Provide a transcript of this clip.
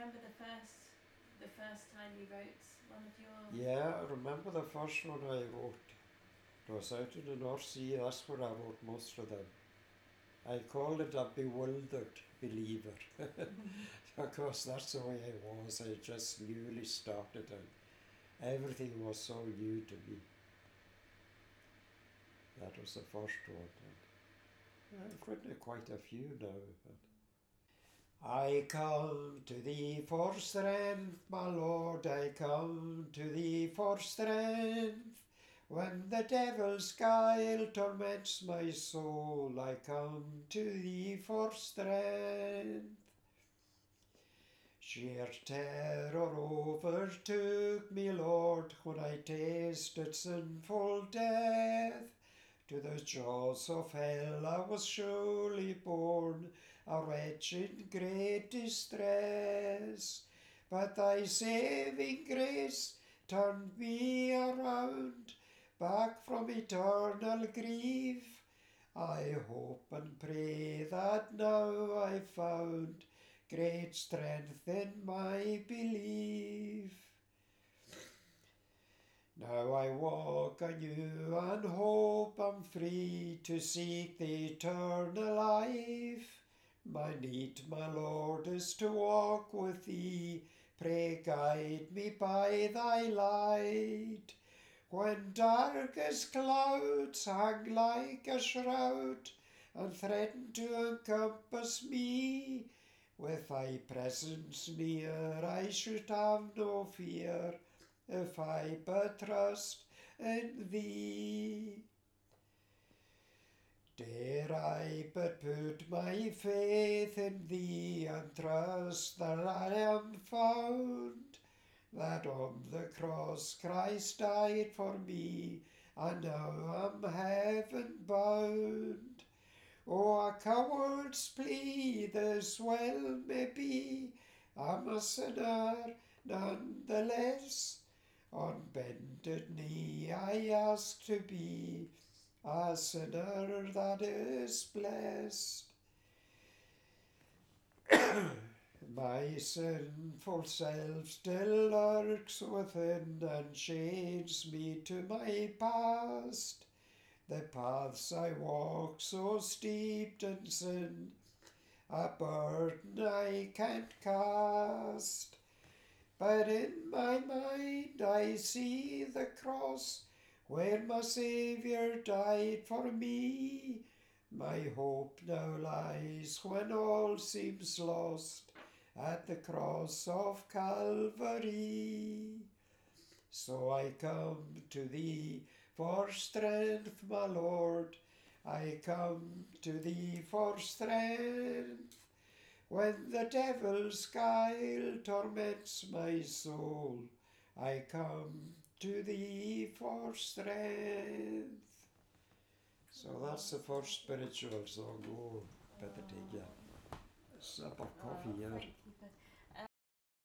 remember the first time you wrote one of your... Yeah, I remember the first one I wrote. It was out in the North Sea, that's where I wrote most of them. I called it a bewildered believer. Because that's the way I was. I just newly started and everything was so new to me. That was the first one. And I've written quite a few now. I come to thee for strength, my Lord, I come to thee for strength. When the devil's guile torments my soul, I come to thee for strength. Sheer terror overtook me, Lord, when I tasted sinful death. To the jaws of hell I was surely born, a wretch in great distress. But thy saving grace turned me around, back from eternal grief. I hope and pray that now I've found great strength in my belief. Now I walk anew and hope I'm free to seek the eternal life. My need, my Lord, is to walk with thee. Pray guide me by thy light. When darkest clouds hang like a shroud and threaten to encompass me, with thy presence near I should have no fear, if I but trust in thee. Dare I but put my faith in thee and trust that I am found, that on the cross Christ died for me, and now am heaven bound. Oh, a coward's plea this well may be, I'm a sinner none the less. On bended knee I ask to be a sinner that is blessed. My sinful self still lurks within and chains me to my past. The paths I walk so steeped in sin, a burden I can't cast. But in my mind I see the cross where my Saviour died for me. My hope now lies when all seems lost at the cross of Calvary. So I come to thee for strength, my Lord. I come to thee for strength. When the devil's guile torments my soul, I come to thee for strength. So that's the first spiritual song. Oh, better take a sip of coffee here.